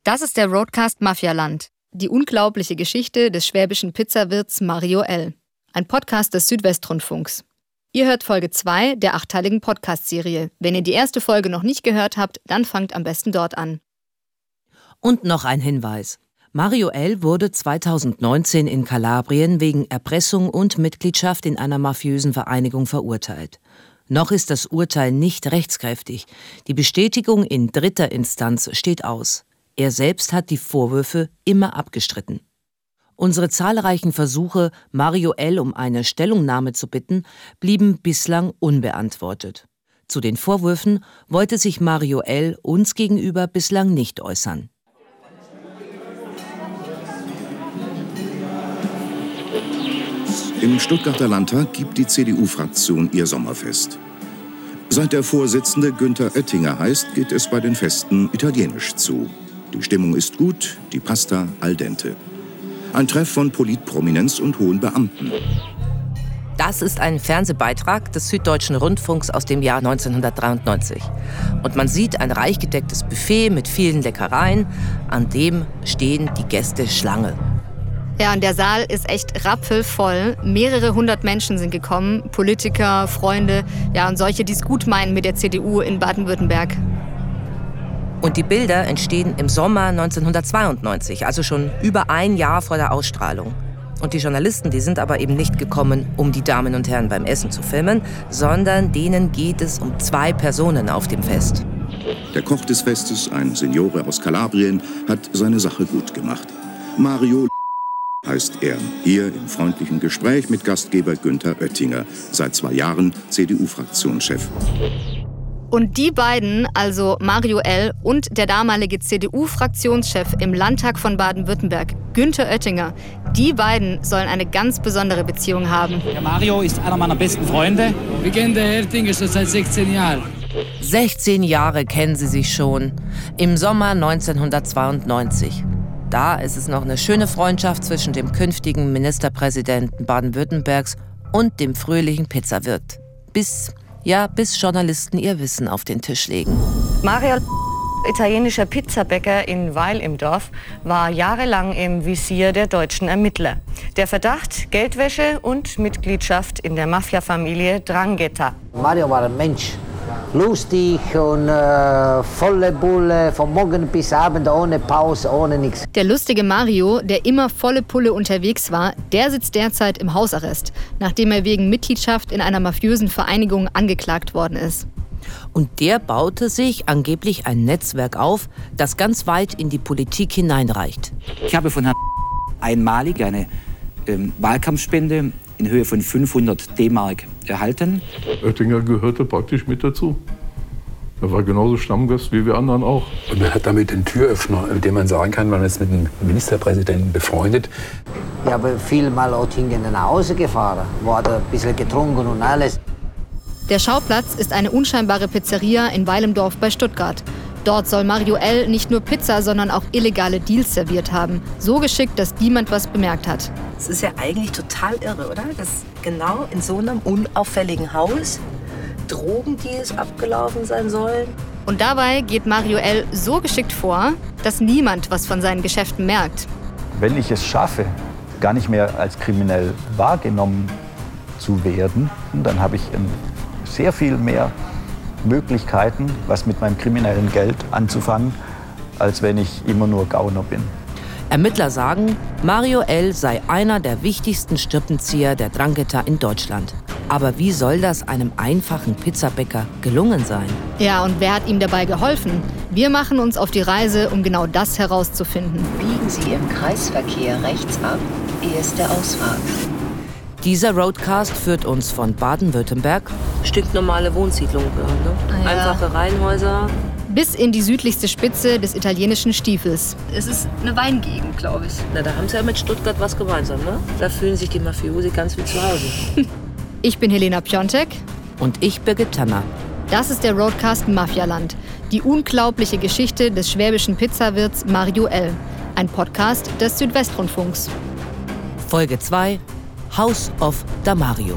Das ist der Roadcast Mafialand, die unglaubliche Geschichte des schwäbischen Pizzawirts Mario L., ein Podcast des Südwestrundfunks. Ihr hört Folge 2 der 8-teiligen Podcast-Serie. Wenn ihr die erste Folge noch nicht gehört habt, dann fangt am besten dort an. Und noch ein Hinweis. Mario L. wurde 2019 in Kalabrien wegen Erpressung und Mitgliedschaft in einer mafiösen Vereinigung verurteilt. Noch ist das Urteil nicht rechtskräftig. Die Bestätigung in dritter Instanz steht aus. Er selbst hat die Vorwürfe immer abgestritten. Unsere zahlreichen Versuche, Mario L. um eine Stellungnahme zu bitten, blieben bislang unbeantwortet. Zu den Vorwürfen wollte sich Mario L. uns gegenüber bislang nicht äußern. Im Stuttgarter Landtag gibt die CDU-Fraktion ihr Sommerfest. Seit der Vorsitzende Günther Oettinger heißt, geht es bei den Festen italienisch zu. Die Stimmung ist gut, die Pasta al dente. Ein Treff von Politprominenz und hohen Beamten. Das ist ein Fernsehbeitrag des Süddeutschen Rundfunks aus dem Jahr 1993. Und man sieht ein reich gedecktes Buffet mit vielen Leckereien, an dem stehen die Gäste Schlange. Ja, und der Saal ist echt rappelvoll. Mehrere hundert Menschen sind gekommen, Politiker, Freunde, ja, und solche, die es gut meinen mit der CDU in Baden-Württemberg. Und die Bilder entstehen im Sommer 1992, also schon über ein Jahr vor der Ausstrahlung. Und die Journalisten, die sind aber eben nicht gekommen, um die Damen und Herren beim Essen zu filmen, sondern denen geht es um 2 Personen auf dem Fest. Der Koch des Festes, ein Seniore aus Kalabrien, hat seine Sache gut gemacht. Mario heißt er, hier im freundlichen Gespräch mit Gastgeber Günther Oettinger, seit 2 Jahren CDU-Fraktionschef. Und die beiden, also Mario L. und der damalige CDU-Fraktionschef im Landtag von Baden-Württemberg, Günther Oettinger, die beiden sollen eine ganz besondere Beziehung haben. Der Mario ist einer meiner besten Freunde. Wir kennen den Herr Oettinger schon seit 16 Jahren. 16 Jahre kennen sie sich schon, im Sommer 1992. Da ist es noch eine schöne Freundschaft zwischen dem künftigen Ministerpräsidenten Baden-Württembergs und dem fröhlichen Pizzawirt. Bis Journalisten ihr Wissen auf den Tisch legen. Mario, italienischer Pizzabäcker in Weil im Dorf, war jahrelang im Visier der deutschen Ermittler. Der Verdacht, Geldwäsche und Mitgliedschaft in der Mafia-Familie 'Ndrangheta. Mario war ein Mensch. Lustig und volle Bulle, von morgen bis abend, ohne Pause, ohne nichts. Der lustige Mario, der immer volle Pulle unterwegs war, der sitzt derzeit im Hausarrest, nachdem er wegen Mitgliedschaft in einer mafiösen Vereinigung angeklagt worden ist. Und der baute sich angeblich ein Netzwerk auf, das ganz weit in die Politik hineinreicht. Ich habe von Herrn einmalig eine Wahlkampfspende in Höhe von 500 D-Mark erhalten. Oettinger gehörte praktisch mit dazu. Er war genauso Stammgast wie wir anderen auch. Und man hat damit den Türöffner, mit dem man sagen kann, man ist mit dem Ministerpräsidenten befreundet. Ich habe viel mal Oettinger nach Hause gefahren, war da ein bisschen getrunken und alles. Der Schauplatz ist eine unscheinbare Pizzeria in Weil im Dorf bei Stuttgart. Dort soll Mario L. nicht nur Pizza, sondern auch illegale Deals serviert haben. So geschickt, dass niemand was bemerkt hat. Es ist ja eigentlich total irre, oder? Dass genau in so einem unauffälligen Haus Drogendeals abgelaufen sein sollen. Und dabei geht Mario L. so geschickt vor, dass niemand was von seinen Geschäften merkt. Wenn ich es schaffe, gar nicht mehr als kriminell wahrgenommen zu werden, dann habe ich sehr viel mehr Möglichkeiten, was mit meinem kriminellen Geld anzufangen, als wenn ich immer nur Gauner bin. Ermittler sagen, Mario L. sei einer der wichtigsten Strippenzieher der 'Ndrangheta in Deutschland. Aber wie soll das einem einfachen Pizzabäcker gelungen sein? Ja, und wer hat ihm dabei geholfen? Wir machen uns auf die Reise, um genau das herauszufinden. Biegen Sie im Kreisverkehr rechts ab, erste Ausfahrt. Dieser Roadcast führt uns von Baden-Württemberg, stinknormale Wohnsiedlungen, ne? Einfache Reihenhäuser, bis in die südlichste Spitze des italienischen Stiefels. Es ist eine Weingegend, glaube ich. Na, da haben sie ja mit Stuttgart was gemeinsam, ne? Da fühlen sich die Mafiosi ganz wie zu Hause. Ich bin Helena Piontek. Und ich Birgit Tanner. Das ist der Roadcast Mafialand, die unglaubliche Geschichte des schwäbischen Pizzawirts Mario L., ein Podcast des Südwestrundfunks. Folge 2: House of Damario.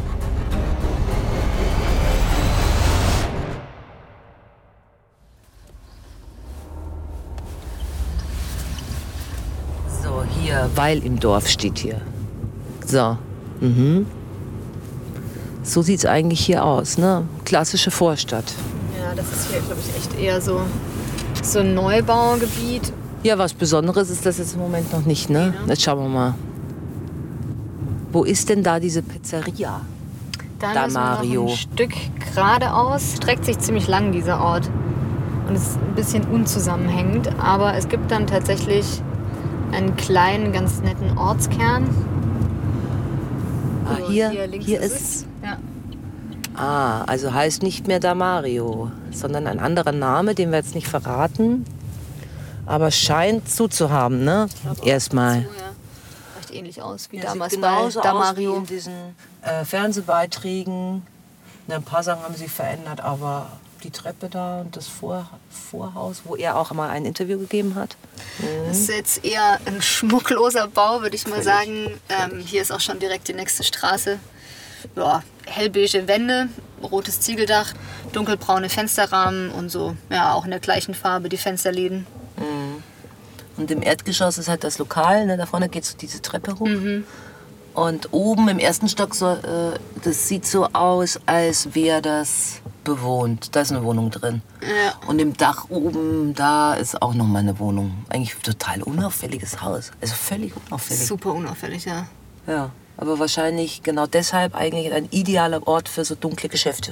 Hier, Weil im Dorf steht hier. So. So sieht es eigentlich hier aus, ne? Klassische Vorstadt. Ja, das ist hier, glaube ich, echt eher so ein Neubaugebiet. Ja, was Besonderes ist das jetzt im Moment noch nicht, ne? Jetzt schauen wir mal. Wo ist denn da diese Pizzeria? Da Mario. Noch ein Stück geradeaus. Streckt sich ziemlich lang, dieser Ort. Und ist ein bisschen unzusammenhängend. Aber es gibt dann tatsächlich einen kleinen, ganz netten Ortskern. Ah, hier ist es. Ja. Ah, also heißt nicht mehr Da Mario, sondern ein anderer Name, den wir jetzt nicht verraten. Aber scheint zuzuhaben, ne? Erstmal. Recht ähnlich aus wie Ja, damals sieht bei genauso Da aus Mario. wie in diesen Fernsehbeiträgen. Ein paar Sachen haben sich verändert, aber die Treppe da und das Vorhaus, wo er auch mal ein Interview gegeben hat. Das ist jetzt eher ein schmuckloser Bau, würde ich mal sagen. Hier ist auch schon direkt die nächste Straße. Ja, hellbeige Wände, rotes Ziegeldach, dunkelbraune Fensterrahmen und so. Ja, auch in der gleichen Farbe die Fensterläden. Und im Erdgeschoss ist halt das Lokal, ne? Da vorne geht so diese Treppe hoch. Und oben im ersten Stock, das sieht so aus, als wäre das bewohnt. Da ist eine Wohnung drin. Ja. Und im Dach oben, da ist auch noch mal eine Wohnung. Eigentlich total unauffälliges Haus. Also völlig unauffällig. Super unauffällig, ja. Ja, aber wahrscheinlich genau deshalb eigentlich ein idealer Ort für so dunkle Geschäfte.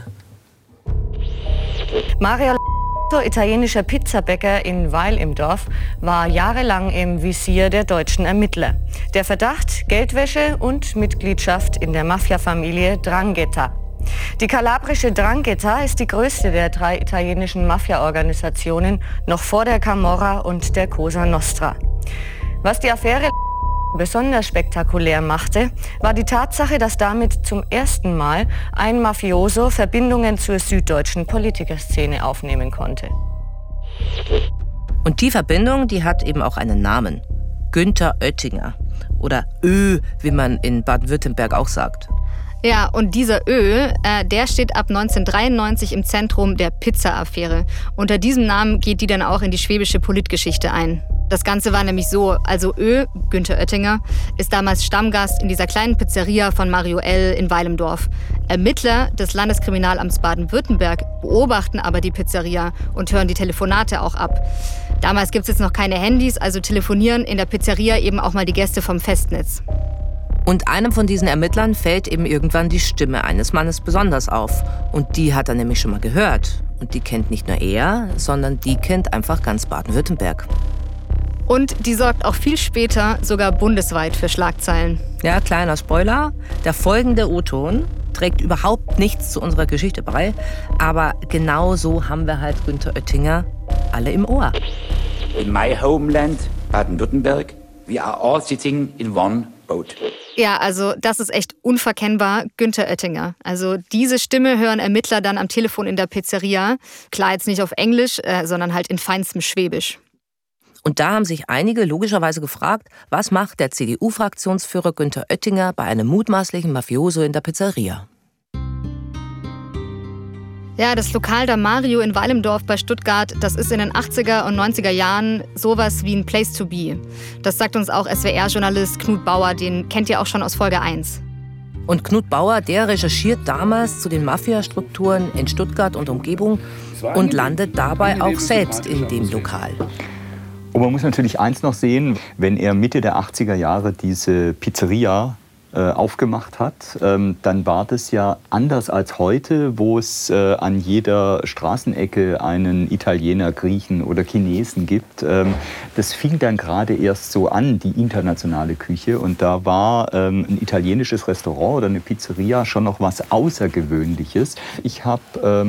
Mario, italienischer Pizzabäcker in Weil im Dorf, war jahrelang im Visier der deutschen Ermittler. Der Verdacht: Geldwäsche und Mitgliedschaft in der Mafia-Familie 'Ndrangheta. Die kalabrische 'Ndrangheta ist die größte der 3 italienischen Mafia-Organisationen, noch vor der Camorra und der Cosa Nostra. Was die Affäre besonders spektakulär machte, war die Tatsache, dass damit zum ersten Mal ein Mafioso Verbindungen zur süddeutschen Politikerszene aufnehmen konnte. Und die Verbindung, die hat eben auch einen Namen. Günther Oettinger. Oder Ö, wie man in Baden-Württemberg auch sagt. Ja, und dieser Ö, der steht ab 1993 im Zentrum der Pizza-Affäre. Unter diesem Namen geht die dann auch in die schwäbische Politgeschichte ein. Das Ganze war nämlich so, also Ö, Günther Oettinger, ist damals Stammgast in dieser kleinen Pizzeria von Mario L. in Weil im Dorf. Ermittler des Landeskriminalamts Baden-Württemberg beobachten aber die Pizzeria und hören die Telefonate auch ab. Damals gibt es jetzt noch keine Handys, also telefonieren in der Pizzeria eben auch mal die Gäste vom Festnetz. Und einem von diesen Ermittlern fällt eben irgendwann die Stimme eines Mannes besonders auf. Und die hat er nämlich schon mal gehört. Und die kennt nicht nur er, sondern die kennt einfach ganz Baden-Württemberg. Und die sorgt auch viel später sogar bundesweit für Schlagzeilen. Ja, kleiner Spoiler. Der folgende O-Ton trägt überhaupt nichts zu unserer Geschichte bei. Aber genau so haben wir halt Günther Oettinger alle im Ohr. In my homeland, Baden-Württemberg, we are all sitting in one boat. Ja, also das ist echt unverkennbar Günther Oettinger. Also diese Stimme hören Ermittler dann am Telefon in der Pizzeria. Klar, jetzt nicht auf Englisch, sondern halt in feinstem Schwäbisch. Und da haben sich einige logischerweise gefragt, was macht der CDU-Fraktionsführer Günther Oettinger bei einem mutmaßlichen Mafioso in der Pizzeria? Ja, das Lokal Da Mario in Weil im Dorf bei Stuttgart, das ist in den 80er und 90er Jahren sowas wie ein Place to be. Das sagt uns auch SWR-Journalist Knut Bauer, den kennt ihr auch schon aus Folge 1. Und Knut Bauer, der recherchiert damals zu den Mafia-Strukturen in Stuttgart und Umgebung und landet dabei auch selbst in dem Lokal. Und man muss natürlich eins noch sehen, wenn er Mitte der 80er Jahre diese Pizzeria aufgemacht hat, dann war das ja anders als heute, wo es an jeder Straßenecke einen Italiener, Griechen oder Chinesen gibt. Das fing dann gerade erst so an, die internationale Küche. Und da war ein italienisches Restaurant oder eine Pizzeria schon noch was Außergewöhnliches. Ich habe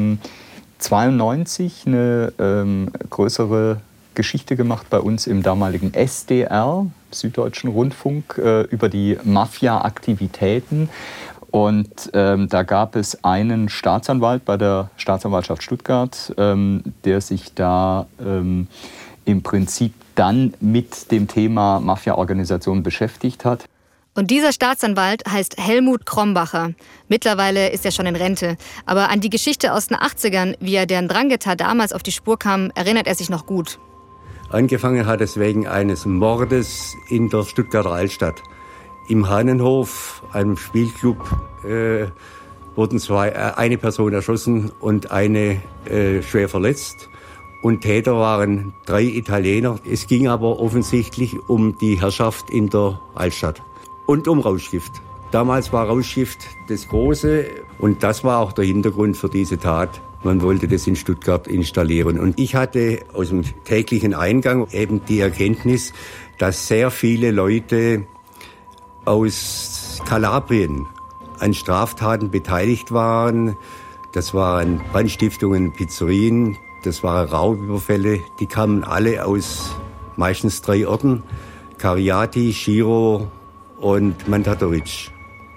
1992 eine größere Geschichte gemacht bei uns im damaligen SDR, Süddeutschen Rundfunk, über die Mafia-Aktivitäten. Und da gab es einen Staatsanwalt bei der Staatsanwaltschaft Stuttgart, der sich da im Prinzip dann mit dem Thema Mafia-Organisation beschäftigt hat. Und dieser Staatsanwalt heißt Helmut Krombacher. Mittlerweile ist er schon in Rente. Aber an die Geschichte aus den 80ern, wie er der 'Ndrangheta damals auf die Spur kam, erinnert er sich noch gut. Angefangen hat es wegen eines Mordes in der Stuttgarter Altstadt. Im Hahnenhof, einem Spielclub, wurden eine Person erschossen und eine schwer verletzt. Und Täter waren 3 Italiener. Es ging aber offensichtlich um die Herrschaft in der Altstadt und um Rauschgift. Damals war Rauschgift das Große und das war auch der Hintergrund für diese Tat. Man wollte das in Stuttgart installieren. Und ich hatte aus dem täglichen Eingang eben die Erkenntnis, dass sehr viele Leute aus Kalabrien an Straftaten beteiligt waren. Das waren Brandstiftungen, Pizzerien, das waren Raubüberfälle. Die kamen alle aus meistens 3 Orten: Cariati, Schiro und Mantatoric.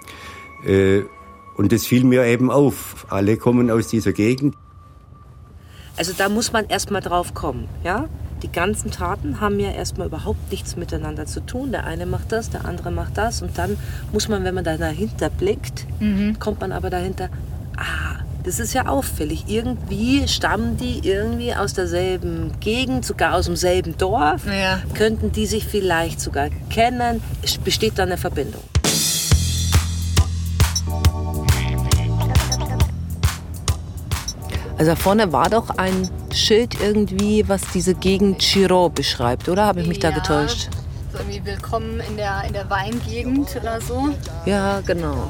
Und das fiel mir eben auf. Alle kommen aus dieser Gegend. Also da muss man erst mal drauf kommen, ja? Die ganzen Taten haben ja erstmal überhaupt nichts miteinander zu tun. Der eine macht das, der andere macht das. Und dann muss man, wenn man da dahinter blickt, kommt man aber dahinter, das ist ja auffällig. Irgendwie stammen die irgendwie aus derselben Gegend, sogar aus demselben Dorf. Ja. Könnten die sich vielleicht sogar kennen? Es besteht da eine Verbindung. Also da vorne war doch ein Schild irgendwie, was diese Gegend Chirò beschreibt, oder? Habe ich mich da getäuscht? So irgendwie willkommen in der Weingegend oder so. Ja, genau.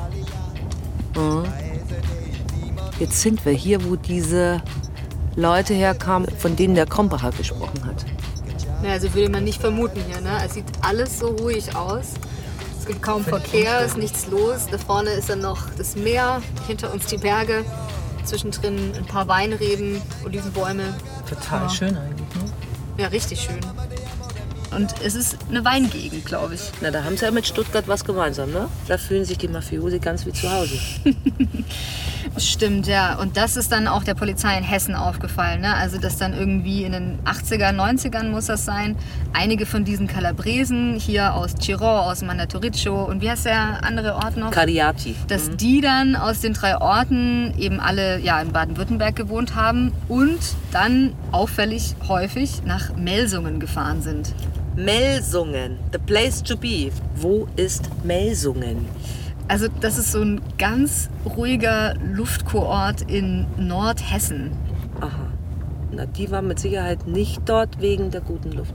Jetzt sind wir hier, wo diese Leute herkamen, von denen der Krombacher gesprochen hat. Ja, also würde man nicht vermuten hier, ne? Es sieht alles so ruhig aus. Es gibt kaum Verkehr, es ist nichts los. Da vorne ist dann noch das Meer, hinter uns die Berge. Zwischendrin ein paar Weinreben, Olivenbäume. Total schön eigentlich, ne? Ja, richtig schön. Und es ist eine Weingegend, glaube ich. Na, da haben sie ja mit Stuttgart was gemeinsam, ne? Da fühlen sich die Mafiosi ganz wie zu Hause. Stimmt, ja. Und das ist dann auch der Polizei in Hessen aufgefallen, ne? Also, dass dann irgendwie in den 80er, 90ern muss das sein, einige von diesen Kalabresen hier aus Chirò, aus Mandatorico und wie heißt der andere Ort noch? Cariati. Dass die dann aus den 3 Orten eben alle in Baden-Württemberg gewohnt haben und dann auffällig häufig nach Melsungen gefahren sind. Melsungen, the place to be. Wo ist Melsungen? Also das ist so ein ganz ruhiger Luftkurort in Nordhessen. Aha. Na, die war mit Sicherheit nicht dort wegen der guten Luft.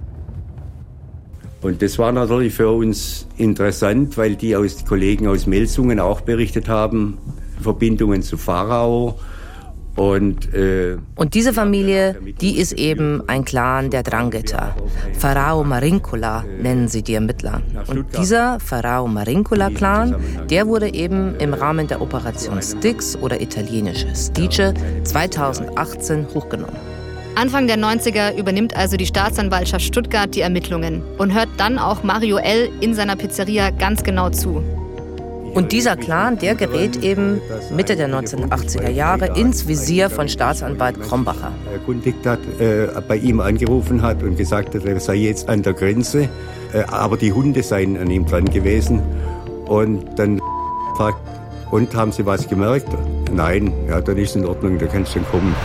Und das war natürlich für uns interessant, weil die Kollegen aus Melsungen auch berichtet haben, Verbindungen zu Pharao. Und diese Familie, die ist eben ein Clan der Drangheta. Pharao Marinkola nennen sie die Ermittler. Und dieser Pharao Marinkola-Clan, der wurde eben im Rahmen der Operation Styx oder italienisch Stice 2018 hochgenommen. Anfang der 90er übernimmt also die Staatsanwaltschaft Stuttgart die Ermittlungen und hört dann auch Mario L. in seiner Pizzeria ganz genau zu. Und dieser Clan, der gerät eben Mitte der 1980er Jahre ins Visier von Staatsanwalt Krombacher. Erkundigt hat, bei ihm angerufen hat und gesagt hat, er sei jetzt an der Grenze, aber die Hunde seien an ihm dran gewesen. Und dann fragt, und haben Sie was gemerkt? Nein, ja, dann ist in Ordnung, da kannst du dann kommen.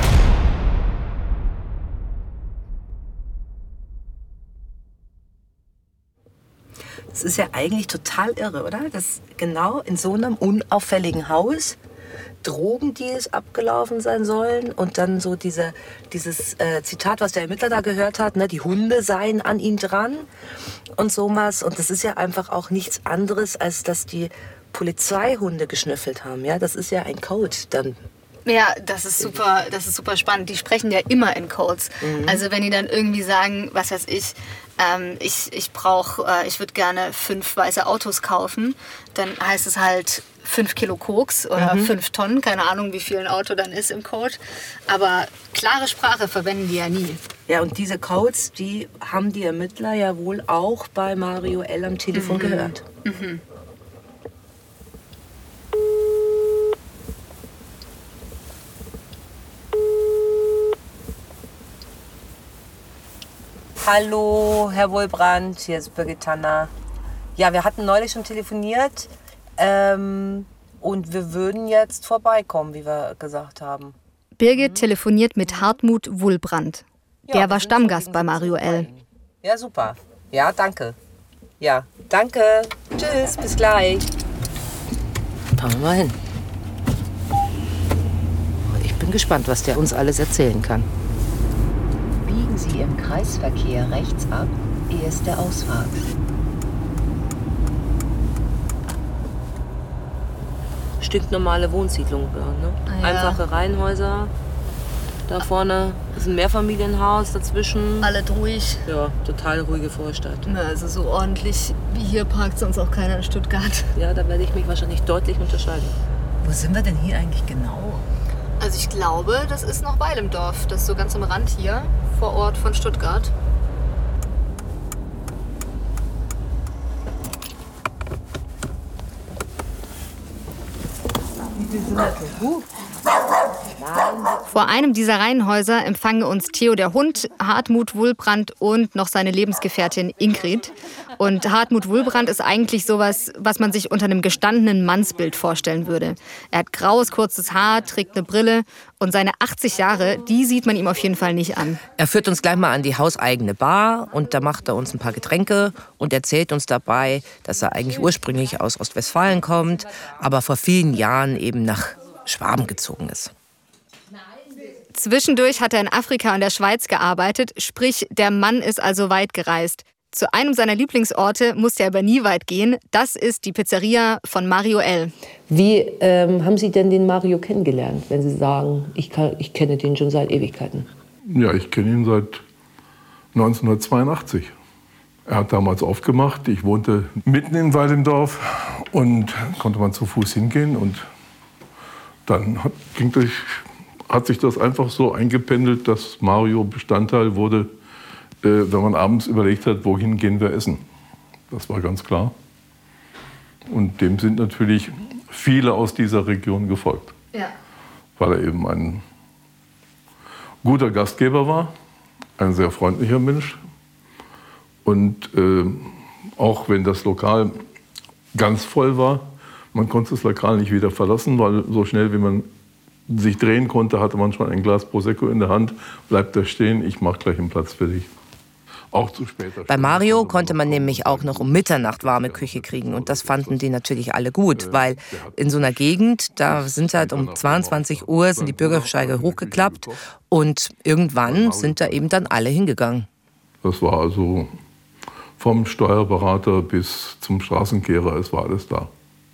Das ist ja eigentlich total irre, oder? Dass genau in so einem unauffälligen Haus Drogendeals abgelaufen sein sollen und dann so dieses Zitat, was der Ermittler da gehört hat, ne, die Hunde seien an ihm dran und sowas. Und das ist ja einfach auch nichts anderes, als dass die Polizeihunde geschnüffelt haben. Ja, das ist ja ein Code dann. Ja, das ist super spannend. Die sprechen ja immer in Codes. Also wenn die dann irgendwie sagen, was weiß ich, ich würde gerne 5 weiße Autos kaufen, dann heißt es halt 5 Kilo Koks oder 5 Tonnen, keine Ahnung, wie viel ein Auto dann ist im Code. Aber klare Sprache verwenden die ja nie. Ja, und diese Codes, die haben die Ermittler ja wohl auch bei Mario L. am Telefon gehört. Hallo, Herr Wohlbrand, hier ist Birgit Tanner. Ja, wir hatten neulich schon telefoniert und wir würden jetzt vorbeikommen, wie wir gesagt haben. Birgit telefoniert mit Hartmut Wohlbrand. Der war Stammgast bei Mario L. Ja, super. Ja, danke. Ja, danke. Tschüss, bis gleich. Fahren wir mal hin. Ich bin gespannt, was der uns alles erzählen kann. Biegen Sie im Kreisverkehr rechts ab, erste Ausfahrt. Stinknormale Wohnsiedlung, ne? Ja. Einfache Reihenhäuser. Da vorne ist ein Mehrfamilienhaus dazwischen. Alle ruhig. Ja, total ruhige Vorstadt. Na, also so ordentlich wie hier parkt sonst auch keiner in Stuttgart. Ja, da werde ich mich wahrscheinlich deutlich unterscheiden. Wo sind wir denn hier eigentlich genau? Also ich glaube, das ist noch Weil im Dorf. Das ist so ganz am Rand hier, vor Ort von Stuttgart. Vor einem dieser Reihenhäuser empfangen uns Theo der Hund, Hartmut Wulbrand und noch seine Lebensgefährtin Ingrid. Und Hartmut Wulbrand ist eigentlich sowas, was man sich unter einem gestandenen Mannsbild vorstellen würde. Er hat graues, kurzes Haar, trägt eine Brille und seine 80 Jahre, die sieht man ihm auf jeden Fall nicht an. Er führt uns gleich mal an die hauseigene Bar und da macht er uns ein paar Getränke und erzählt uns dabei, dass er eigentlich ursprünglich aus Ostwestfalen kommt, aber vor vielen Jahren eben nach Schwaben gezogen ist. Zwischendurch hat er in Afrika und der Schweiz gearbeitet, sprich, der Mann ist also weit gereist. Zu einem seiner Lieblingsorte musste er aber nie weit gehen. Das ist die Pizzeria von Mario L. Wie haben Sie denn den Mario kennengelernt, wenn Sie sagen, ich kenne den schon seit Ewigkeiten? Ja, ich kenne ihn seit 1982. Er hat damals aufgemacht. Ich wohnte mitten in Weil im Dorf und konnte man zu Fuß hingehen. Und dann hat sich das einfach so eingependelt, dass Mario Bestandteil wurde, wenn man abends überlegt hat, wohin gehen wir essen. Das war ganz klar. Und dem sind natürlich viele aus dieser Region gefolgt. Ja. Weil er eben ein guter Gastgeber war, ein sehr freundlicher Mensch. Und auch wenn das Lokal ganz voll war, man konnte das Lokal nicht wieder verlassen, weil so schnell wie man sich drehen konnte, hatte man schon ein Glas Prosecco in der Hand. Bleibt da stehen, ich mache gleich einen Platz für dich. Auch zu später. Bei Mario konnte man nämlich auch noch um Mitternacht warme Küche kriegen. Und das fanden die natürlich alle gut, weil in so einer Gegend, da sind halt um 22 Uhr sind die Bürgersteige hochgeklappt und irgendwann sind da eben dann alle hingegangen. Das war also vom Steuerberater bis zum Straßenkehrer, es war alles da.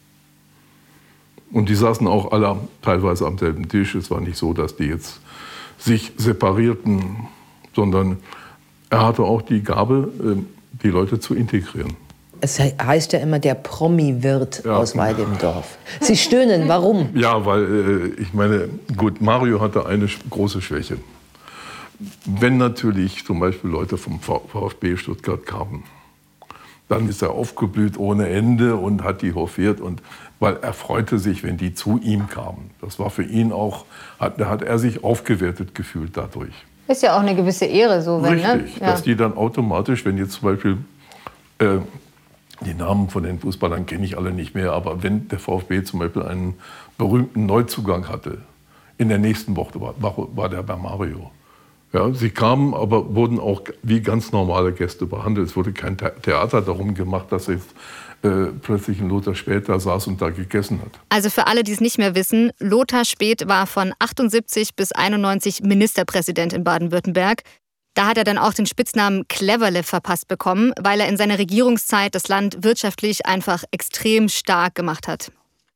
Und die saßen auch alle teilweise am selben Tisch. Es war nicht so, dass die jetzt sich separierten, sondern er hatte auch die Gabe, die Leute zu integrieren. Es heißt ja immer der Promi-Wirt aus Weil im Dorf. Sie stöhnen, warum? Ja, weil ich meine, gut, Mario hatte eine große Schwäche. Wenn natürlich zum Beispiel Leute vom VfB Stuttgart kamen, dann ist er aufgeblüht ohne Ende und hat die hofiert. Und weil er freute sich, wenn die zu ihm kamen. Das war für ihn auch, hat er sich aufgewertet gefühlt dadurch. Ist ja auch eine gewisse Ehre so, wenn, richtig, ne? Dass die dann automatisch, wenn jetzt zum Beispiel die Namen von den Fußballern kenne ich alle nicht mehr, aber wenn der VfB zum Beispiel einen berühmten Neuzugang hatte, in der nächsten Woche war der bei Mario. Ja, sie kamen, aber wurden auch wie ganz normale Gäste behandelt. Es wurde kein Theater darum gemacht, dass jetzt plötzlich ein Lothar Späth da saß und da gegessen hat. Also für alle, die es nicht mehr wissen, Lothar Späth war von 78 bis 91 Ministerpräsident in Baden-Württemberg. Da hat er dann auch den Spitznamen Cleverle verpasst bekommen, weil er in seiner Regierungszeit das Land wirtschaftlich einfach extrem stark gemacht hat.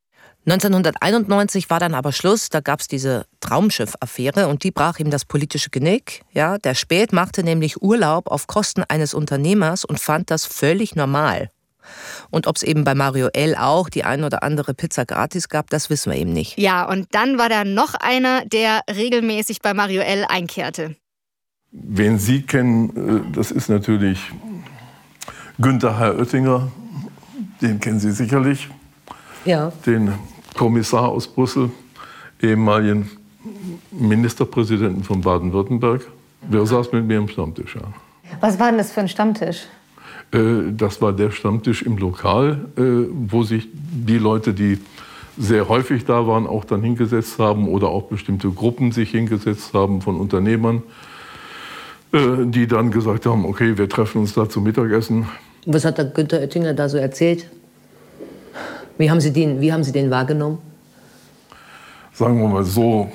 1991 war dann aber Schluss, da gab es diese Traumschiff-Affäre und die brach ihm das politische Genick. Ja, der Späth machte nämlich Urlaub auf Kosten eines Unternehmers und fand das völlig normal. Und ob es eben bei Mario L. auch die ein oder andere Pizza gratis gab, das wissen wir eben nicht. Ja, und dann war da noch einer, der regelmäßig bei Mario L. einkehrte. Wen Sie kennen, das ist natürlich Günther Herr Oettinger, den kennen Sie sicherlich. Ja. Den Kommissar aus Brüssel, ehemaligen Ministerpräsidenten von Baden-Württemberg. Der saß mit mir am Stammtisch. Ja. Was war denn das für ein Stammtisch? Das war der Stammtisch im Lokal, wo sich die Leute, die sehr häufig da waren, auch dann hingesetzt haben oder auch bestimmte Gruppen sich hingesetzt haben von Unternehmern. die dann gesagt haben, okay, wir treffen uns da zum Mittagessen. Was hat der Günther Oettinger da so erzählt? Wie haben Sie den wahrgenommen? Sagen wir mal so,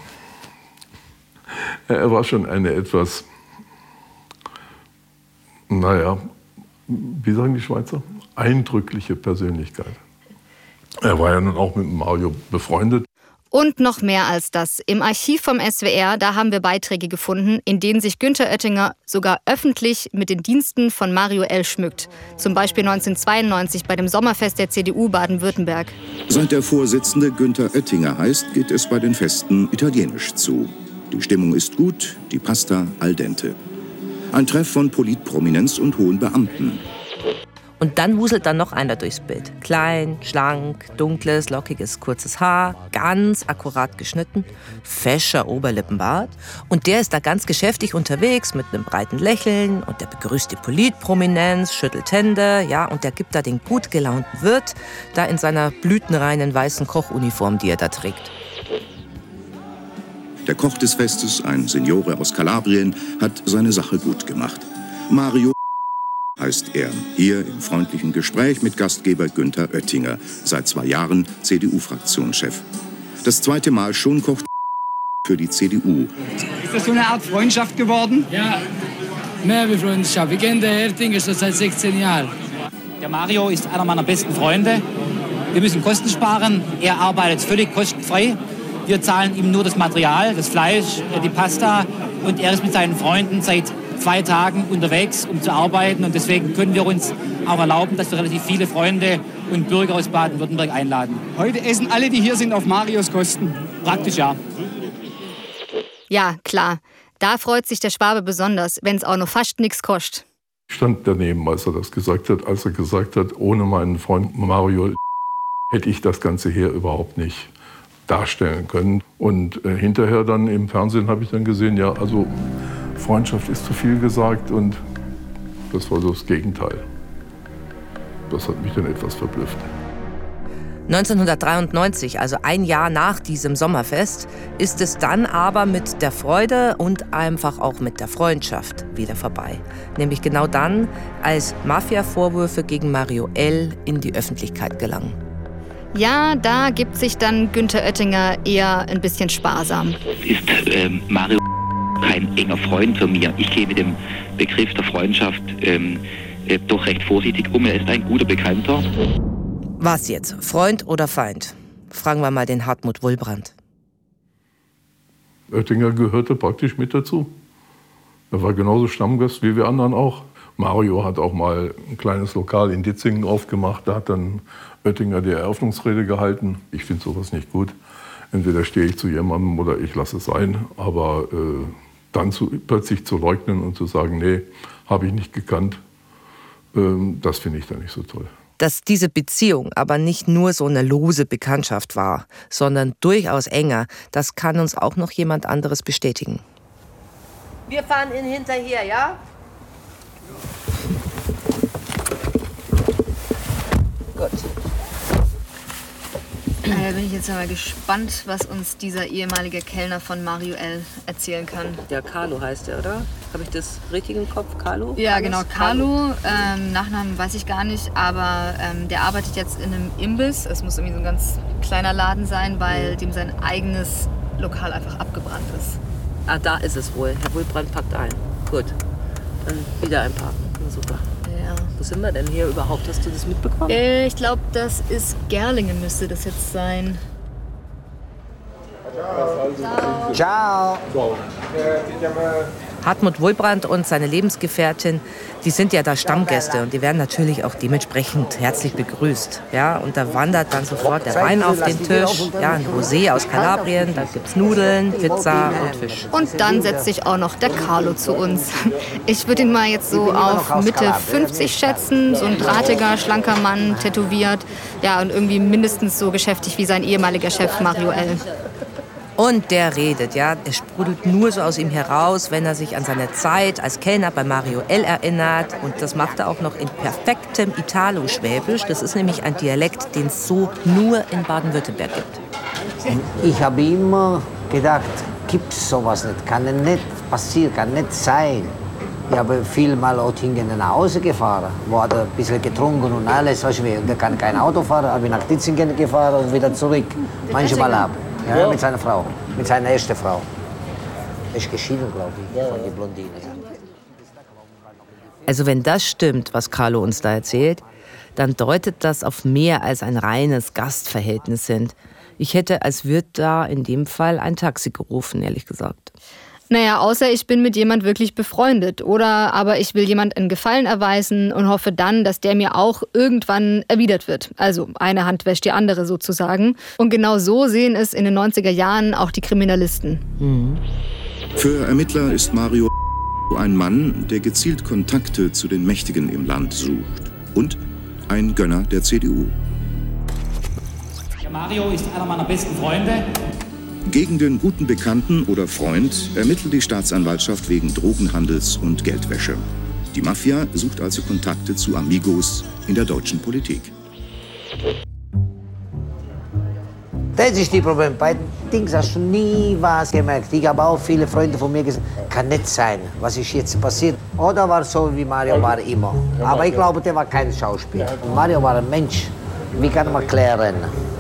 er war schon eine etwas, wie sagen die Schweizer, eindrückliche Persönlichkeit. Er war ja nun auch mit Mario befreundet. Und noch mehr als das. Im Archiv vom SWR, da haben wir Beiträge gefunden, in denen sich Günther Oettinger sogar öffentlich mit den Diensten von Mario L. schmückt. Zum Beispiel 1992 bei dem Sommerfest der CDU Baden-Württemberg. Seit der Vorsitzende Günther Oettinger heißt, geht es bei den Festen italienisch zu. Die Stimmung ist gut, die Pasta al dente. Ein Treff von Politprominenz und hohen Beamten. Und dann wuselt dann noch einer durchs Bild. Klein, schlank, dunkles, lockiges, kurzes Haar, ganz akkurat geschnitten, fescher Oberlippenbart. Und der ist da ganz geschäftig unterwegs mit einem breiten Lächeln und der begrüßt die Politprominenz, schüttelt Hände, ja, und der gibt da den gut gelaunten Wirt, da in seiner blütenreinen weißen Kochuniform, die er da trägt. Der Koch des Festes, ein Signore aus Kalabrien, hat seine Sache gut gemacht. Mario heißt er, hier im freundlichen Gespräch mit Gastgeber Günther Oettinger, seit 2 Jahren CDU-Fraktionschef. Das 2. Mal schon kocht für die CDU. Ist das so eine Art Freundschaft geworden? Ja, mehr wie Freundschaft. Wir kennen den Herting schon seit 16 Jahren. Der Mario ist einer meiner besten Freunde. Wir müssen Kosten sparen. Er arbeitet völlig kostenfrei. Wir zahlen ihm nur das Material, das Fleisch, die Pasta. Und er ist mit seinen Freunden seit 2 Tagen unterwegs, um zu arbeiten. Und deswegen können wir uns auch erlauben, dass wir relativ viele Freunde und Bürger aus Baden-Württemberg einladen. Heute essen alle, die hier sind, auf Marios Kosten. Praktisch ja. Ja, klar. Da freut sich der Schwabe besonders, wenn es auch noch fast nichts kostet. Ich stand daneben, als er das gesagt hat. Als er gesagt hat, ohne meinen Freund Mario hätte ich das Ganze hier überhaupt nicht darstellen können. Und hinterher dann im Fernsehen habe ich dann gesehen, ja, also Freundschaft ist zu viel gesagt und das war so das Gegenteil. Das hat mich dann etwas verblüfft. 1993, also ein Jahr nach diesem Sommerfest, ist es dann aber mit der Freude und einfach auch mit der Freundschaft wieder vorbei. Nämlich genau dann, als Mafia-Vorwürfe gegen Mario L. in die Öffentlichkeit gelangen. Ja, da gibt sich dann Günther Oettinger eher ein bisschen sparsam. Ist Mario kein enger Freund von mir. Ich gehe mit dem Begriff der Freundschaft doch recht vorsichtig um. Er ist ein guter Bekannter. Was jetzt? Freund oder Feind? Fragen wir mal den Hartmut Wulbrand. Oettinger gehörte praktisch mit dazu. Er war genauso Stammgast wie wir anderen auch. Mario hat auch mal ein kleines Lokal in Ditzingen aufgemacht. Da hat dann Oettinger die Eröffnungsrede gehalten. Ich finde sowas nicht gut. Entweder stehe ich zu jemandem oder ich lasse es sein. Aber dann plötzlich zu leugnen und zu sagen, nee, habe ich nicht gekannt, das finde ich dann nicht so toll. Dass diese Beziehung aber nicht nur so eine lose Bekanntschaft war, sondern durchaus enger, das kann uns auch noch jemand anderes bestätigen. Wir fahren Ihnen hinterher, ja? Gut. Da bin ich jetzt mal gespannt, was uns dieser ehemalige Kellner von Mario L. erzählen kann. Der Carlo heißt er, oder? Habe ich das richtig im Kopf? Carlo? Ja, genau, Carlo. Nachnamen weiß ich gar nicht, aber der arbeitet jetzt in einem Imbiss. Es muss irgendwie so ein ganz kleiner Laden sein, weil dem sein eigenes Lokal einfach abgebrannt ist. Ah, da ist es wohl. Herr Wulbrand packt ein. Gut. Dann wieder einparken. Super. Ja. Wo sind wir denn hier überhaupt? Hast du das mitbekommen? Ich glaube, das ist Gerlingen, müsste das jetzt sein. Ciao. Hartmut Wulbrand und seine Lebensgefährtin, die sind ja da Stammgäste und die werden natürlich auch dementsprechend herzlich begrüßt. Ja, und da wandert dann sofort der Wein auf den Tisch, ja, ein Rosé aus Kalabrien, da gibt's Nudeln, Pizza und Fisch. Und dann setzt sich auch noch der Carlo zu uns. Ich würde ihn mal jetzt so auf Mitte 50 schätzen, so ein drahtiger, schlanker Mann, tätowiert, ja, und irgendwie mindestens so geschäftig wie sein ehemaliger Chef Mario L. Und der redet, ja, es sprudelt nur so aus ihm heraus, wenn er sich an seine Zeit als Kellner bei Mario L. erinnert. Und das macht er auch noch in perfektem Italo-Schwäbisch. Das ist nämlich ein Dialekt, den es so nur in Baden-Württemberg gibt. Ich habe immer gedacht, gibt es sowas nicht. Kann nicht passieren, kann nicht sein. Ich habe viel mal auch hingehen nach Hause gefahren, wo hat er ein bisschen getrunken und alles, weißt du, der kann kein Auto fahren, habe ich nach Ditzingen gefahren und wieder zurück. Manchmal ab, ja, mit seiner Frau, mit seiner ersten Frau. Er ist geschieden, glaube ich, von der Blondine. Also wenn das stimmt, was Carlo uns da erzählt, dann deutet das auf mehr als ein reines Gastverhältnis hin. Ich hätte als Wirt da in dem Fall ein Taxi gerufen, ehrlich gesagt. Naja, außer ich bin mit jemand wirklich befreundet. Oder aber ich will jemand einen Gefallen erweisen und hoffe dann, dass der mir auch irgendwann erwidert wird. Also eine Hand wäscht die andere sozusagen. Und genau so sehen es in den 90er Jahren auch die Kriminalisten. Für Ermittler ist Mario ein Mann, der gezielt Kontakte zu den Mächtigen im Land sucht. Und ein Gönner der CDU. Mario ist einer meiner besten Freunde. Gegen den guten Bekannten oder Freund ermittelt die Staatsanwaltschaft wegen Drogenhandels und Geldwäsche. Die Mafia sucht also Kontakte zu Amigos in der deutschen Politik. Das ist das Problem. Bei Dings hast du nie was gemerkt. Ich habe auch viele Freunde von mir gesagt, kann nicht sein, was ist jetzt passiert. Oder war so wie Mario war immer. Aber ich glaube, der war kein Schauspieler. Mario war ein Mensch. Wie kann man klären?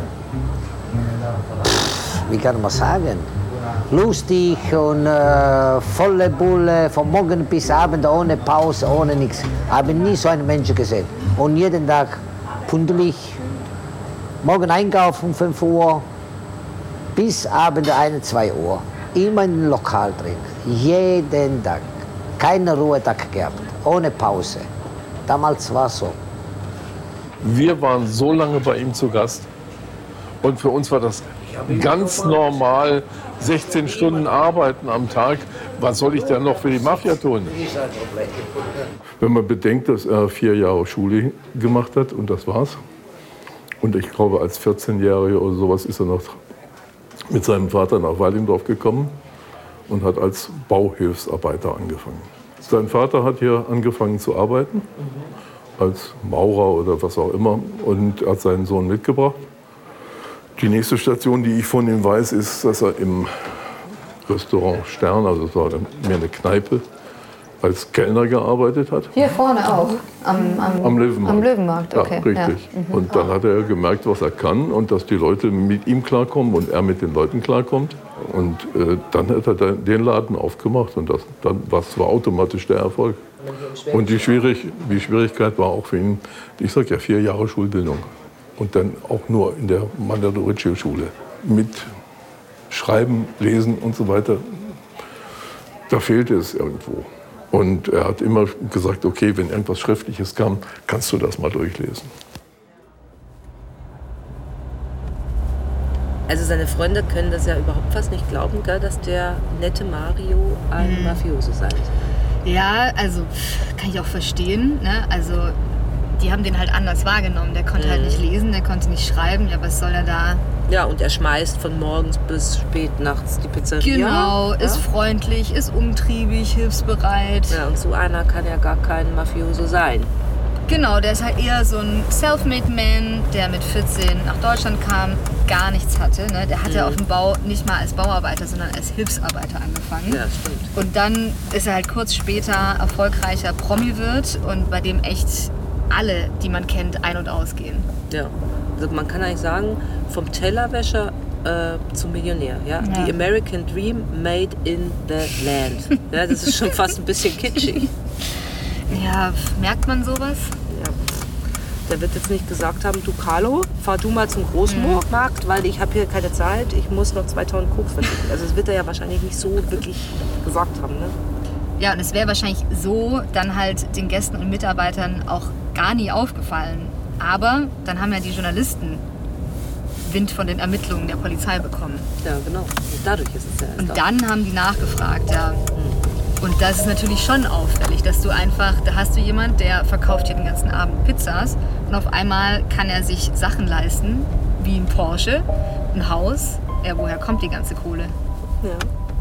Wie kann man sagen? Lustig und volle Bulle, von morgen bis abend, ohne Pause, ohne nichts. Ich habe nie so einen Menschen gesehen. Und jeden Tag pünktlich, morgen einkaufen um 5 Uhr, bis Abend 1, 2 Uhr. Immer im Lokal drin, jeden Tag. Keinen Ruhetag gehabt, ohne Pause. Damals war es so. Wir waren so lange bei ihm zu Gast und für uns war das ganz normal, 16 Stunden arbeiten am Tag. Was soll ich denn noch für die Mafia tun? Wenn man bedenkt, dass er 4 Jahre Schule gemacht hat und das war's. Und ich glaube, als 14-Jähriger oder sowas ist er noch mit seinem Vater nach Weil im Dorf gekommen und hat als Bauhilfsarbeiter angefangen. Sein Vater hat hier angefangen zu arbeiten, als Maurer oder was auch immer, und hat seinen Sohn mitgebracht. Die nächste Station, die ich von ihm weiß, ist, dass er im Restaurant Stern, also es war mehr eine Kneipe, als Kellner gearbeitet hat. Hier vorne auch, am Löwenmarkt. Am Löwenmarkt, okay. Ja, richtig. Ja. Und dann hat er gemerkt, was er kann und dass die Leute mit ihm klarkommen und er mit den Leuten klarkommt. Und dann hat er den Laden aufgemacht und dann war automatisch der Erfolg. Und die Schwierigkeit war auch für ihn, ich sag ja, 4 Jahre Schulbildung. Und dann auch nur in der Mandatoriccio-Schule. Mit Schreiben, Lesen und so weiter. Da fehlte es irgendwo. Und er hat immer gesagt, okay, wenn irgendwas Schriftliches kam, kannst du das mal durchlesen. Also seine Freunde können das ja überhaupt fast nicht glauben, gell, dass der nette Mario ein Mafioso sei. Ja, also kann ich auch verstehen. Ne? Also die haben den halt anders wahrgenommen. Der konnte halt nicht lesen, der konnte nicht schreiben. Ja, was soll er da? Ja, und er schmeißt von morgens bis spät nachts die Pizzeria. Genau, ist freundlich, ist umtriebig, hilfsbereit. Ja, und so einer kann ja gar kein Mafioso sein. Genau, der ist halt eher so ein Self-Made Man, der mit 14 nach Deutschland kam, gar nichts hatte. Ne? Der hatte auf dem Bau nicht mal als Bauarbeiter, sondern als Hilfsarbeiter angefangen. Ja, stimmt. Und dann ist er halt kurz später erfolgreicher Promi-Wirt und bei dem echt alle, die man kennt, ein- und ausgehen. Ja, also man kann eigentlich sagen, vom Tellerwäscher zum Millionär. Ja? Ja. The American Dream made in the land. Ja, das ist schon fast ein bisschen kitschig. Ja, merkt man sowas? Ja. Der wird jetzt nicht gesagt haben, du Carlo, fahr du mal zum Großmarkt, weil ich habe hier keine Zeit, ich muss noch 2 Tonnen Koks verdienen. Also das wird er ja wahrscheinlich nicht so wirklich gesagt haben. Ne? Ja, und es wäre wahrscheinlich so dann halt den Gästen und Mitarbeitern auch gar nie aufgefallen. Aber dann haben ja die Journalisten Wind von den Ermittlungen der Polizei bekommen. Ja, genau. Und dadurch ist es ja erst. Und dann haben die nachgefragt, ja. Und das ist natürlich schon auffällig, dass du einfach, da hast du jemand, der verkauft hier den ganzen Abend Pizzas und auf einmal kann er sich Sachen leisten, wie ein Porsche, ein Haus. Ja, woher kommt die ganze Kohle? Ja.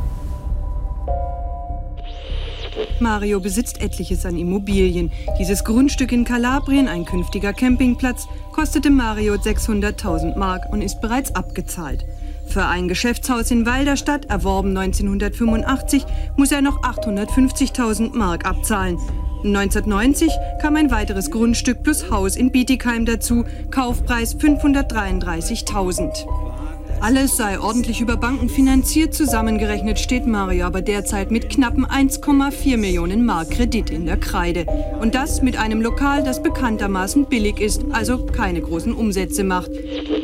Mario besitzt etliches an Immobilien. Dieses Grundstück in Kalabrien, ein künftiger Campingplatz, kostete Mario 600.000 Mark und ist bereits abgezahlt. Für ein Geschäftshaus in Walderstadt, erworben 1985, muss er noch 850.000 Mark abzahlen. 1990 kam ein weiteres Grundstück plus Haus in Bietigheim dazu, Kaufpreis 533.000. Alles sei ordentlich über Banken finanziert, zusammengerechnet steht Mario aber derzeit mit knappen 1,4 Millionen Mark Kredit in der Kreide. Und das mit einem Lokal, das bekanntermaßen billig ist, also keine großen Umsätze macht.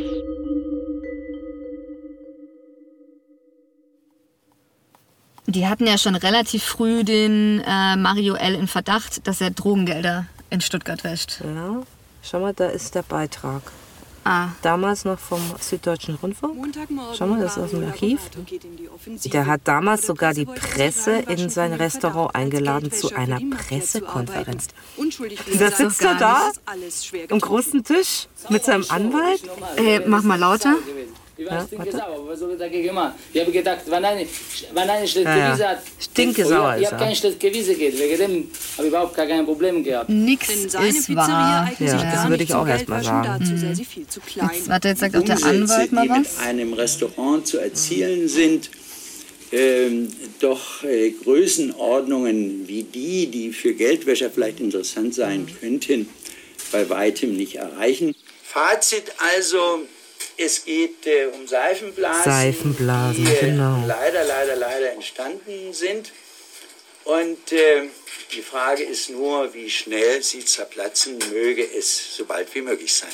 Die hatten ja schon relativ früh den Mario L. in Verdacht, dass er Drogengelder in Stuttgart wäscht. Ja, schau mal, da ist der Beitrag. Damals noch vom Süddeutschen Rundfunk. Schau mal, das ist aus dem Archiv. Der hat damals sogar die Presse in sein Restaurant eingeladen zu einer Pressekonferenz. Da sitzt er da am großen Tisch mit seinem Anwalt. Mach mal lauter. Ja, warte. Was soll ich dagegen machen? Ich habe gedacht, wenn eine schlechtes Gewissen hat, stinkesauer ist er. Ich habe kein schlechtes Gewissen gehabt, wegen dem habe ich überhaupt kein Problem gehabt. Nix ist wahr. Ja, das würde ich auch erst mal sagen. Warte, jetzt sagt auch der Anwalt mal was. Die mit einem Restaurant zu erzielen sind, doch Größenordnungen wie die für Geldwäscher vielleicht interessant sein könnten, bei weitem nicht erreichen. Fazit also: Es geht um Seifenblasen, die genau. leider entstanden sind. Und die Frage ist nur, wie schnell sie zerplatzen, möge es so bald wie möglich sein.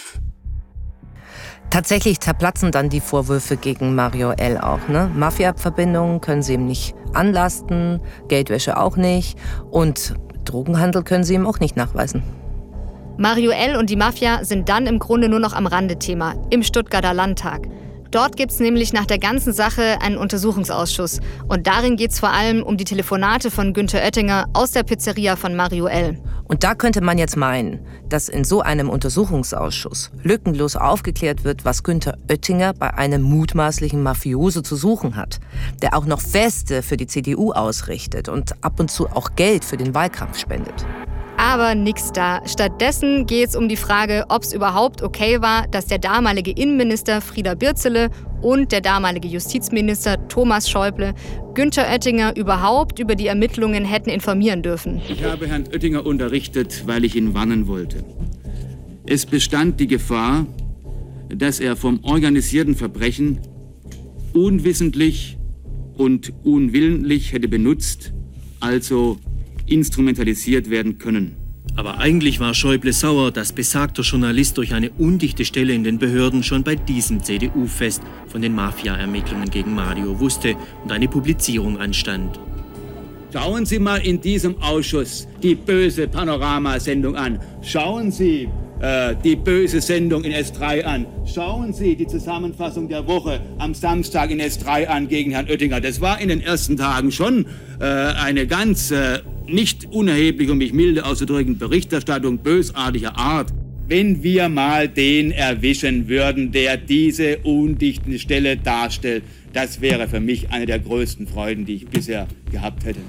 Tatsächlich zerplatzen dann die Vorwürfe gegen Mario L. auch. Ne? Mafia-Verbindungen können sie ihm nicht anlasten, Geldwäsche auch nicht und Drogenhandel können sie ihm auch nicht nachweisen. Mario L. und die Mafia sind dann im Grunde nur noch am Rande Thema, im Stuttgarter Landtag. Dort gibt es nämlich nach der ganzen Sache einen Untersuchungsausschuss. Und darin geht es vor allem um die Telefonate von Günther Oettinger aus der Pizzeria von Mario L. Und da könnte man jetzt meinen, dass in so einem Untersuchungsausschuss lückenlos aufgeklärt wird, was Günther Oettinger bei einem mutmaßlichen Mafioso zu suchen hat, der auch noch Feste für die CDU ausrichtet und ab und zu auch Geld für den Wahlkampf spendet. Aber nix da. Stattdessen geht es um die Frage, ob es überhaupt okay war, dass der damalige Innenminister Frieder Birzele und der damalige Justizminister Thomas Schäuble Günther Oettinger überhaupt über die Ermittlungen hätten informieren dürfen. Ich habe Herrn Oettinger unterrichtet, weil ich ihn warnen wollte. Es bestand die Gefahr, dass er vom organisierten Verbrechen unwissentlich und unwillentlich hätte benutzt, also instrumentalisiert werden können. Aber eigentlich war Schäuble sauer, dass besagter Journalist durch eine undichte Stelle in den Behörden schon bei diesem CDU-Fest von den Mafia-Ermittlungen gegen Mario wusste und eine Publizierung anstand. Schauen Sie mal in diesem Ausschuss die böse Panorama-Sendung an. Schauen Sie die böse Sendung in S3 an. Schauen Sie die Zusammenfassung der Woche am Samstag in S3 an gegen Herrn Oettinger. Das war in den ersten Tagen schon eine ganz nicht unerhebliche, um mich milde auszudrücken, Berichterstattung bösartiger Art. Wenn wir mal den erwischen würden, der diese undichte Stelle darstellt, das wäre für mich eine der größten Freuden, die ich bisher gehabt hätte.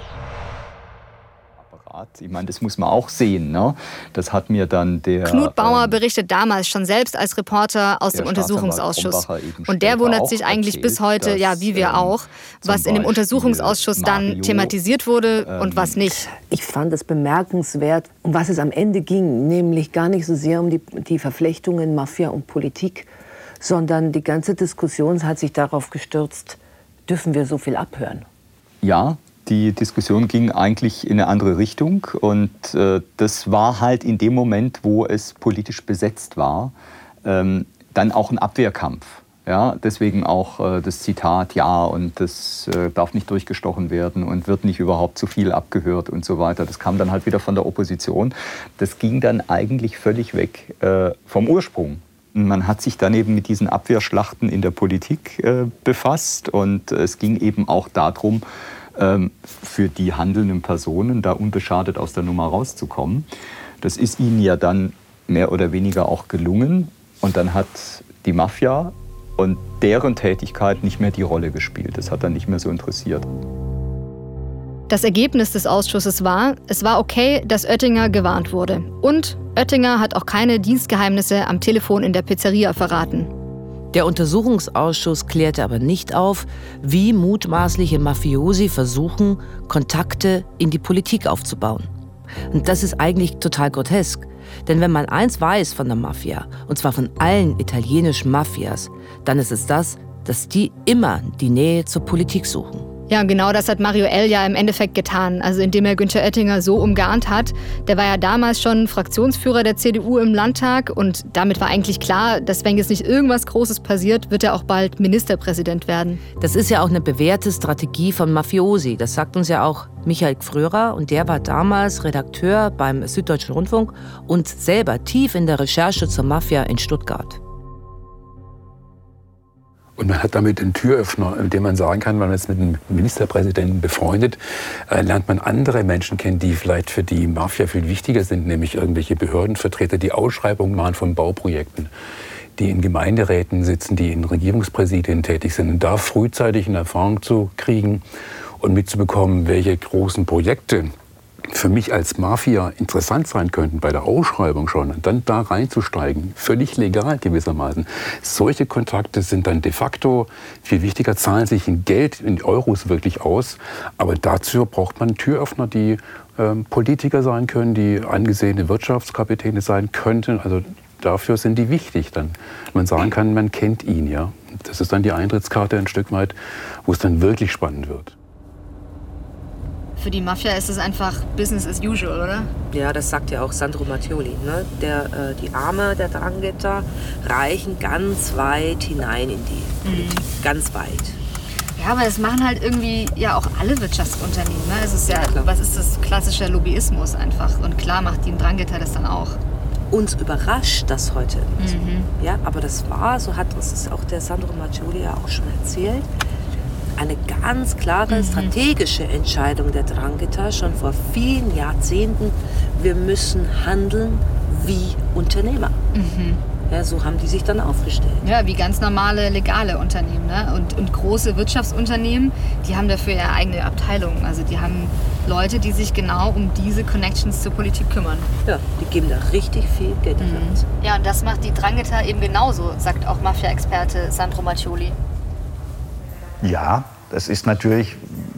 Ich meine, das muss man auch sehen. Ne? Das hat mir dann der Knut Bauer berichtet damals schon selbst als Reporter aus dem Untersuchungsausschuss. Und der wundert sich eigentlich bis heute, ja, wie wir auch, was in dem Untersuchungsausschuss dann thematisiert wurde und was nicht. Ich fand es bemerkenswert, um was es am Ende ging, nämlich gar nicht so sehr um die Verflechtungen Mafia und Politik, sondern die ganze Diskussion hat sich darauf gestürzt, dürfen wir so viel abhören? Ja. Die Diskussion ging eigentlich in eine andere Richtung und das war halt in dem Moment, wo es politisch besetzt war, dann auch ein Abwehrkampf. Ja? Deswegen auch das Zitat, ja, und das darf nicht durchgestochen werden und wird nicht überhaupt zu viel abgehört und so weiter. Das kam dann halt wieder von der Opposition. Das ging dann eigentlich völlig weg vom Ursprung. Man hat sich dann eben mit diesen Abwehrschlachten in der Politik befasst und es ging eben auch darum, für die handelnden Personen da unbeschadet aus der Nummer rauszukommen. Das ist ihnen ja dann mehr oder weniger auch gelungen. Und dann hat die Mafia und deren Tätigkeit nicht mehr die Rolle gespielt. Das hat dann nicht mehr so interessiert. Das Ergebnis des Ausschusses war, es war okay, dass Oettinger gewarnt wurde. Und Oettinger hat auch keine Dienstgeheimnisse am Telefon in der Pizzeria verraten. Der Untersuchungsausschuss klärte aber nicht auf, wie mutmaßliche Mafiosi versuchen, Kontakte in die Politik aufzubauen. Und das ist eigentlich total grotesk. Denn wenn man eins weiß von der Mafia, und zwar von allen italienischen Mafias, dann ist es das, dass die immer die Nähe zur Politik suchen. Ja, und genau das hat Mario L. ja im Endeffekt getan, also indem er Günther Oettinger so umgarnt hat. Der war ja damals schon Fraktionsführer der CDU im Landtag und damit war eigentlich klar, dass wenn jetzt nicht irgendwas Großes passiert, wird er auch bald Ministerpräsident werden. Das ist ja auch eine bewährte Strategie von Mafiosi. Das sagt uns ja auch Michael Gfrörer und der war damals Redakteur beim Süddeutschen Rundfunk und selber tief in der Recherche zur Mafia in Stuttgart. Und man hat damit einen Türöffner, mit dem man sagen kann, wenn man ist mit einem Ministerpräsidenten befreundet, lernt man andere Menschen kennen, die vielleicht für die Mafia viel wichtiger sind, nämlich irgendwelche Behördenvertreter, die Ausschreibungen machen von Bauprojekten, die in Gemeinderäten sitzen, die in Regierungspräsidien tätig sind. Und da frühzeitig eine Erfahrung zu kriegen und mitzubekommen, welche großen Projekte für mich als Mafia interessant sein könnten, bei der Ausschreibung schon, und dann da reinzusteigen, völlig legal gewissermaßen. Solche Kontakte sind dann de facto viel wichtiger, zahlen sich in Geld, in Euros wirklich aus. Aber dazu braucht man Türöffner, die Politiker sein können, die angesehene Wirtschaftskapitäne sein könnten. Also dafür sind die wichtig, dann man sagen kann, man kennt ihn. Ja. Das ist dann die Eintrittskarte ein Stück weit, wo es dann wirklich spannend wird. Für die Mafia ist es einfach Business as usual, oder? Ja, das sagt ja auch Sandro Mattioli. Ne? Die Arme der 'Ndrangheta reichen ganz weit hinein in die Politik. Ganz weit. Ja, aber das machen halt irgendwie ja auch alle Wirtschaftsunternehmen. Ne? Es ist ja, was ist das? Klassischer Lobbyismus einfach. Und klar macht die 'Ndrangheta das dann auch. Uns überrascht das heute. Ja, aber das war, so hat uns auch der Sandro Mattioli ja auch schon erzählt, eine ganz klare strategische Entscheidung der 'Ndrangheta schon vor vielen Jahrzehnten. Wir müssen handeln wie Unternehmer. Ja, so haben die sich dann aufgestellt. Ja, wie ganz normale, legale Unternehmen. Ne? Und große Wirtschaftsunternehmen, die haben dafür ja eigene Abteilungen. Also die haben Leute, die sich genau um diese Connections zur Politik kümmern. Ja, die geben da richtig viel Geld dafür aus. Ja, und das macht die 'Ndrangheta eben genauso, sagt auch Mafia-Experte Sandro Mattioli. Ja, das ist natürlich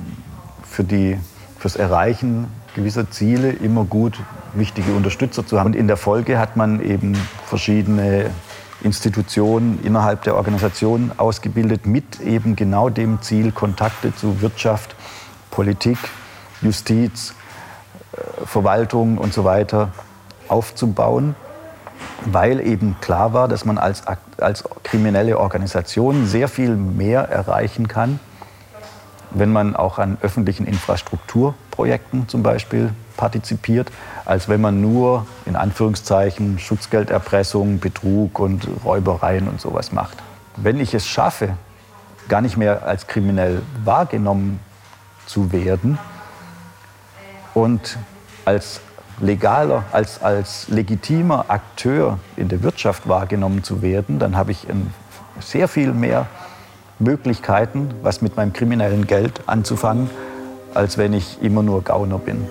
fürs Erreichen gewisser Ziele immer gut, wichtige Unterstützer zu haben. Und in der Folge hat man eben verschiedene Institutionen innerhalb der Organisation ausgebildet mit eben genau dem Ziel, Kontakte zu Wirtschaft, Politik, Justiz, Verwaltung und so weiter aufzubauen, weil eben klar war, dass man als kriminelle Organisation sehr viel mehr erreichen kann, wenn man auch an öffentlichen Infrastrukturprojekten zum Beispiel partizipiert, als wenn man nur, in Anführungszeichen, Schutzgelderpressung, Betrug und Räubereien und sowas macht. Wenn ich es schaffe, gar nicht mehr als kriminell wahrgenommen zu werden und als legaler, als legitimer Akteur in der Wirtschaft wahrgenommen zu werden, dann habe ich sehr viel mehr Möglichkeiten, was mit meinem kriminellen Geld anzufangen, als wenn ich immer nur Gauner bin.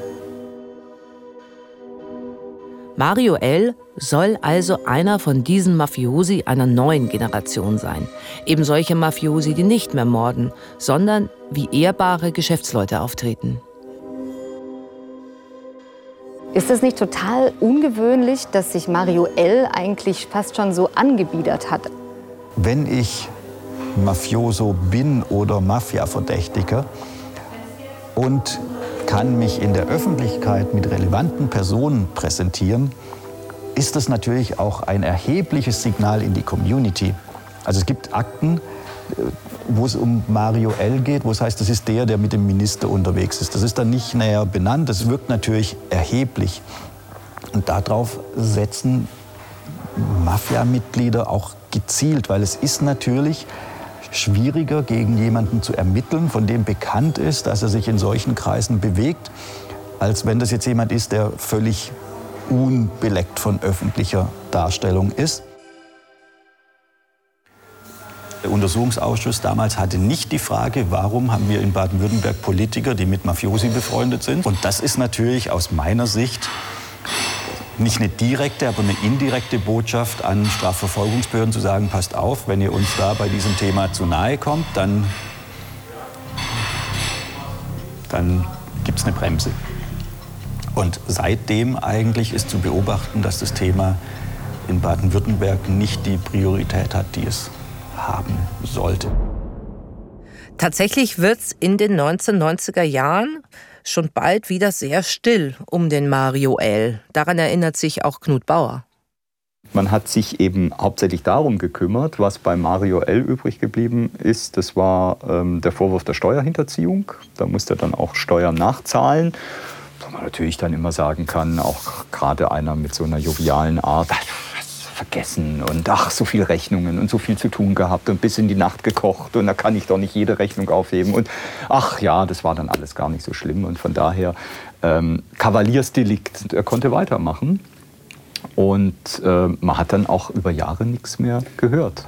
Mario L. soll also einer von diesen Mafiosi einer neuen Generation sein. Eben solche Mafiosi, die nicht mehr morden, sondern wie ehrbare Geschäftsleute auftreten. Ist es nicht total ungewöhnlich, dass sich Mario L. eigentlich fast schon so angebiedert hat? Wenn ich Mafioso bin oder Mafia-Verdächtiger und kann mich in der Öffentlichkeit mit relevanten Personen präsentieren, ist das natürlich auch ein erhebliches Signal in die Community. Also es gibt Akten, wo es um Mario L. geht, wo es heißt, das ist der mit dem Minister unterwegs ist. Das ist dann nicht näher benannt, das wirkt natürlich erheblich. Und darauf setzen Mafia-Mitglieder auch gezielt, weil es ist natürlich schwieriger, gegen jemanden zu ermitteln, von dem bekannt ist, dass er sich in solchen Kreisen bewegt, als wenn das jetzt jemand ist, der völlig unbeleckt von öffentlicher Darstellung ist. Der Untersuchungsausschuss damals hatte nicht die Frage, warum haben wir in Baden-Württemberg Politiker, die mit Mafiosi befreundet sind. Und das ist natürlich aus meiner Sicht nicht eine direkte, aber eine indirekte Botschaft an Strafverfolgungsbehörden zu sagen, passt auf, wenn ihr uns da bei diesem Thema zu nahe kommt, dann gibt es eine Bremse. Und seitdem eigentlich ist zu beobachten, dass das Thema in Baden-Württemberg nicht die Priorität hat, die es haben sollte. Tatsächlich wird es in den 1990er Jahren schon bald wieder sehr still um den Mario L. Daran erinnert sich auch Knut Bauer. Man hat sich eben hauptsächlich darum gekümmert, was bei Mario L. übrig geblieben ist. Das war der Vorwurf der Steuerhinterziehung. Da musste er dann auch Steuern nachzahlen. Wo man natürlich dann immer sagen kann, auch gerade einer mit so einer jovialen Art, vergessen und ach, so viele Rechnungen und so viel zu tun gehabt und bis in die Nacht gekocht und da kann ich doch nicht jede Rechnung aufheben und ach ja, das war dann alles gar nicht so schlimm und von daher Kavaliersdelikt, er konnte weitermachen und man hat dann auch über Jahre nichts mehr gehört.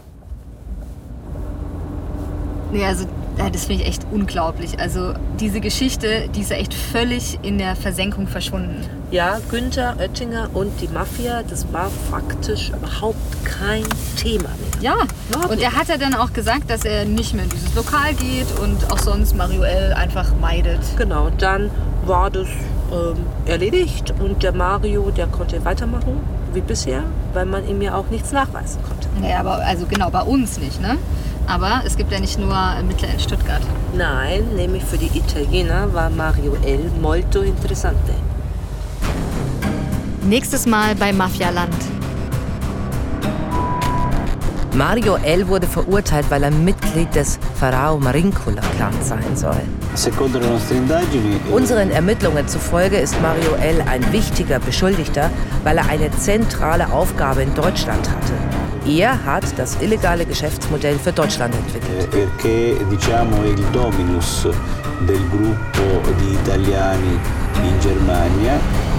Nee, also das finde ich echt unglaublich. Also diese Geschichte, die ist ja echt völlig in der Versenkung verschwunden. Ja, Günther Oettinger und die Mafia, das war faktisch überhaupt kein Thema mehr. Ja, und er hat ja dann auch gesagt, dass er nicht mehr in dieses Lokal geht und auch sonst Mario L. einfach meidet. Genau, und dann war das erledigt und der Mario, der konnte weitermachen wie bisher, weil man ihm ja auch nichts nachweisen konnte. Ja, aber also genau, bei uns nicht, ne? Aber es gibt ja nicht nur Ermittler in Stuttgart. Nein, nämlich für die Italiener war Mario L. molto interessante. Nächstes Mal bei Mafialand. Mario L. wurde verurteilt, weil er Mitglied des Pharao Marincula-Clans sein soll. Unseren Ermittlungen zufolge ist Mario L. ein wichtiger Beschuldigter, weil er eine zentrale Aufgabe in Deutschland hatte. Er hat das illegale Geschäftsmodell für Deutschland entwickelt. Perché diciamo il dominus del gruppo di italiani in Germania.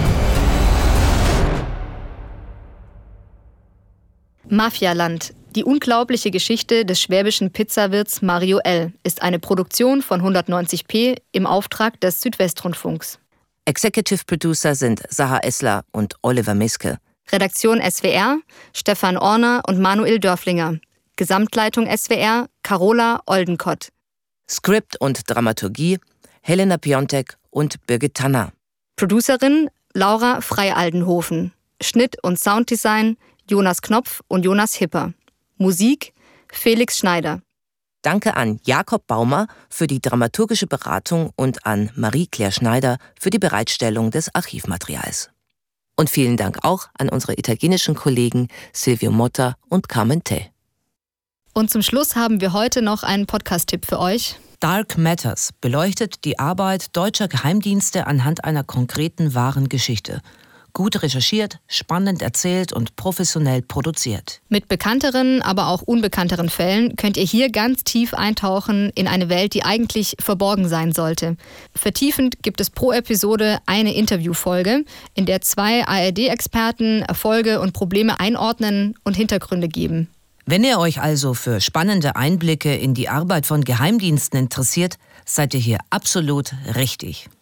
Mafialand. Die unglaubliche Geschichte des schwäbischen Pizzawirts Mario L. ist eine Produktion von 190p im Auftrag des Südwestrundfunks. Executive Producer sind Saha Essler und Oliver Miske. Redaktion SWR, Stefan Orner und Manuel Dörflinger. Gesamtleitung SWR, Carola Oldenkott. Skript und Dramaturgie, Helena Piontek und Birgit Tanner. Producerin, Laura Freialdenhofen. Schnitt und Sounddesign, Jonas Knopf und Jonas Hipper. Musik, Felix Schneider. Danke an Jakob Baumer für die dramaturgische Beratung und an Marie-Claire Schneider für die Bereitstellung des Archivmaterials. Und vielen Dank auch an unsere italienischen Kollegen Silvio Motta und Carmen Te. Und zum Schluss haben wir heute noch einen Podcast-Tipp für euch. Dark Matters beleuchtet die Arbeit deutscher Geheimdienste anhand einer konkreten wahren Geschichte. Gut recherchiert, spannend erzählt und professionell produziert. Mit bekannteren, aber auch unbekannteren Fällen könnt ihr hier ganz tief eintauchen in eine Welt, die eigentlich verborgen sein sollte. Vertiefend gibt es pro Episode eine Interviewfolge, in der 2 ARD-Experten Erfolge und Probleme einordnen und Hintergründe geben. Wenn ihr euch also für spannende Einblicke in die Arbeit von Geheimdiensten interessiert, seid ihr hier absolut richtig.